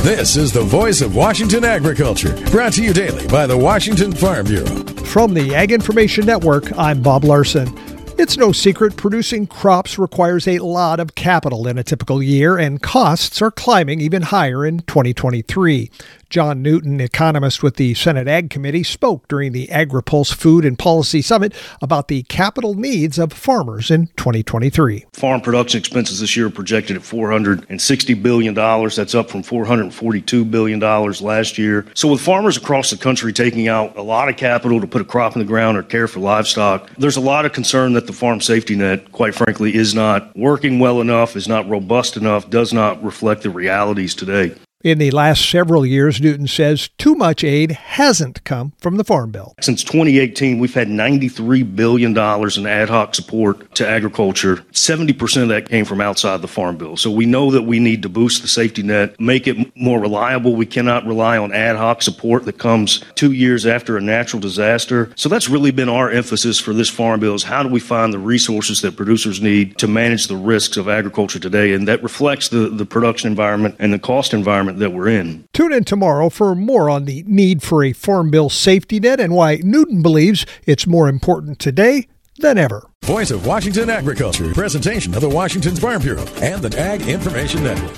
This is the voice of Washington agriculture, brought to you daily by the Washington Farm Bureau. From the Ag Information Network, I'm Bob Larson. It's no secret producing crops requires a lot of capital in a typical year, and costs are climbing even higher in 2023. John Newton, economist with the Senate Ag Committee, spoke during the AgriPulse Food and Policy Summit about the capital needs of farmers in 2023. Farm production expenses this year are projected at $460 billion. That's up from $442 billion last year. So with farmers across the country taking out a lot of capital to put a crop in the ground or care for livestock, there's a lot of concern that the farm safety net, quite frankly, is not working well enough, is not robust enough, does not reflect the realities today. In the last several years, Newton says too much aid hasn't come from the Farm Bill. Since 2018, we've had $93 billion in ad hoc support to agriculture. 70% of that came from outside the Farm Bill. So we know that we need to boost the safety net, make it more reliable. We cannot rely on ad hoc support that comes 2 years after a natural disaster. So that's really been our emphasis for this Farm Bill, is how do we find the resources that producers need to manage the risks of agriculture today? And that reflects the production environment and the cost environment that we're in. Tune in tomorrow for more on the need for a Farm Bill safety net and why Newton believes it's more important today than ever. Voice of Washington agriculture, presentation of the Washington Farm Bureau and the Ag Information Network.